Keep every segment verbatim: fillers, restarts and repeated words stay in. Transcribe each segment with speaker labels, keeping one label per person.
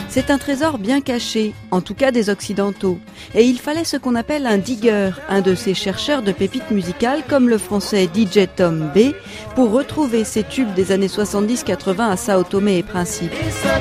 Speaker 1: C'est un trésor bien caché, en tout cas des Occidentaux. Et il fallait ce qu'on appelle un digger, un de ces chercheurs de pépites musicales comme le français D J Tom B, pour retrouver ces tubes des années soixante-dix quatre-vingt à Sao Tomé et Principe.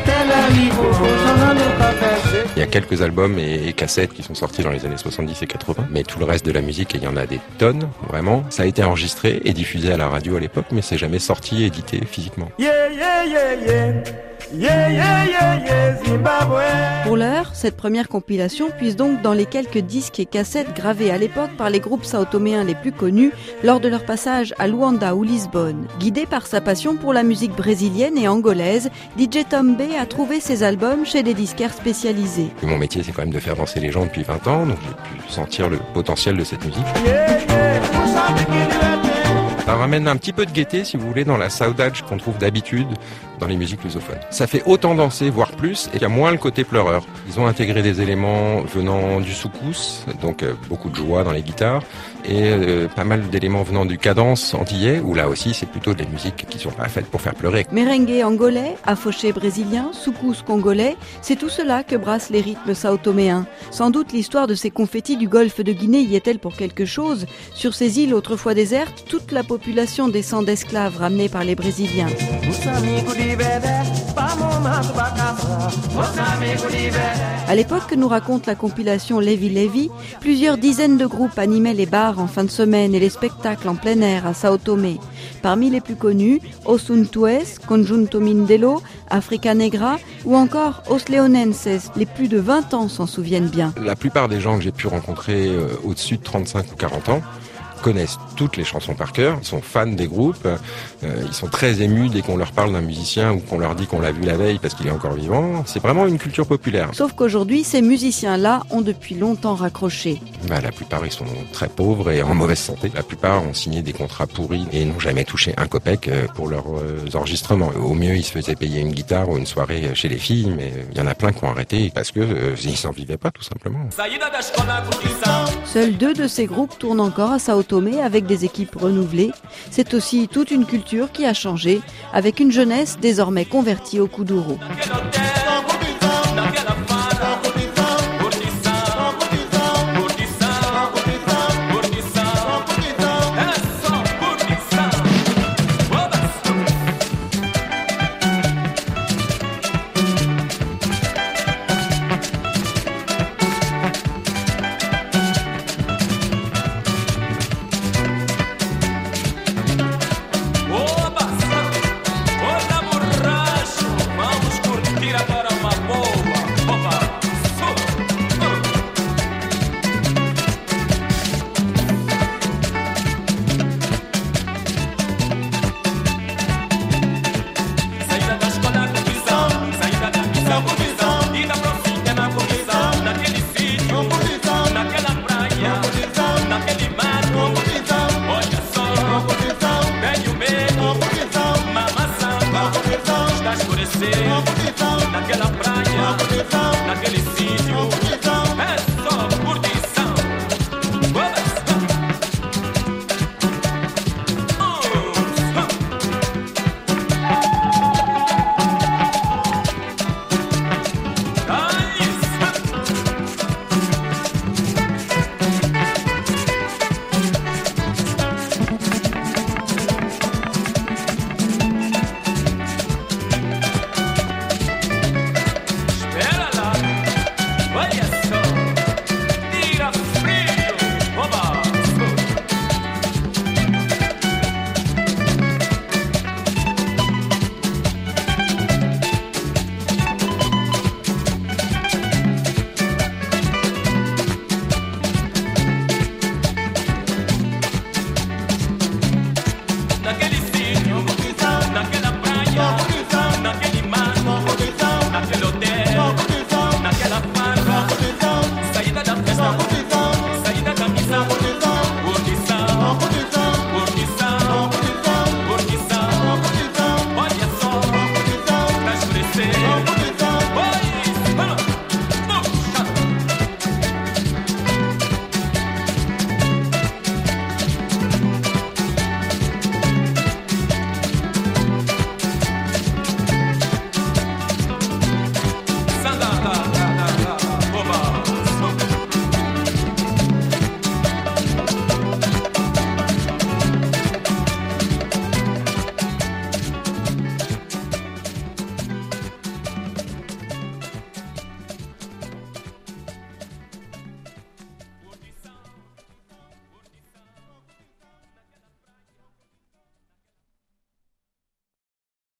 Speaker 2: Il y a quelques albums et cassettes qui sont sortis dans les années soixante-dix et quatre-vingt, mais tout le reste de la musique, et il y en a des tonnes, vraiment. Ça a été enregistré et diffusé à la radio à l'époque, mais c'est jamais sorti et édité physiquement.
Speaker 3: Yeah, yeah, yeah, yeah. Yeah, yeah, yeah, yeah, Zimbabwe.
Speaker 1: Pour l'heure, cette première compilation puise donc dans les quelques disques et cassettes gravés à l'époque par les groupes sao-toméens les plus connus lors de leur passage à Luanda ou Lisbonne. Guidé par sa passion pour la musique brésilienne et angolaise, D J Tom B a trouvé ses albums chez des disquaires spécialisés.
Speaker 2: Mon métier, c'est quand même de faire danser les gens depuis vingt ans, donc j'ai pu sentir le potentiel de cette musique.
Speaker 3: Yeah, yeah.
Speaker 2: Ça ramène un petit peu de gaieté, si vous voulez, dans la saudade qu'on trouve d'habitude dans les musiques lusophones. Ça fait autant danser, voire plus, et il y a moins le côté pleureur. Ils ont intégré des éléments venant du soukous, donc euh, beaucoup de joie dans les guitares, et euh, pas mal d'éléments venant du cadence antillais, où là aussi c'est plutôt des musiques qui sont pas faites pour faire pleurer.
Speaker 1: Merengue angolais, afoché brésilien, soukous congolais, c'est tout cela que brassent les rythmes sao-toméens. Sans doute l'histoire de ces confettis du golfe de Guinée y est-elle pour quelque chose. Sur ces îles autrefois désertes, toute la population descend d'esclaves ramenés par les Brésiliens. À l'époque que nous raconte la compilation Levi Levi, plusieurs dizaines de groupes animaient les bars en fin de semaine et les spectacles en plein air à Sao Tomé. Parmi les plus connus, Osuntues, Conjunto Mindelo, Africa Negra ou encore Os Leonenses. Les plus de vingt ans s'en souviennent bien.
Speaker 2: La plupart des gens que j'ai pu rencontrer euh, au-dessus de trente-cinq ou quarante ans connaissent toutes les chansons par cœur, ils sont fans des groupes, euh, ils sont très émus dès qu'on leur parle d'un musicien ou qu'on leur dit qu'on l'a vu la veille parce qu'il est encore vivant. C'est vraiment une culture populaire.
Speaker 1: Sauf qu'aujourd'hui, ces musiciens-là ont depuis longtemps raccroché.
Speaker 2: Bah, la plupart, ils sont très pauvres et en mauvaise santé. La plupart ont signé des contrats pourris et n'ont jamais touché un copec pour leurs enregistrements. Au mieux, ils se faisaient payer une guitare ou une soirée chez les filles, mais il y en a plein qui ont arrêté parce que euh, ils s'en vivaient pas, tout simplement.
Speaker 1: Seuls deux de ces groupes tournent encore à Sao Tomé avec des équipes renouvelées. C'est aussi toute une culture qui a changé, avec une jeunesse désormais convertie au kuduro.
Speaker 3: Naquela praia, naquele sítio.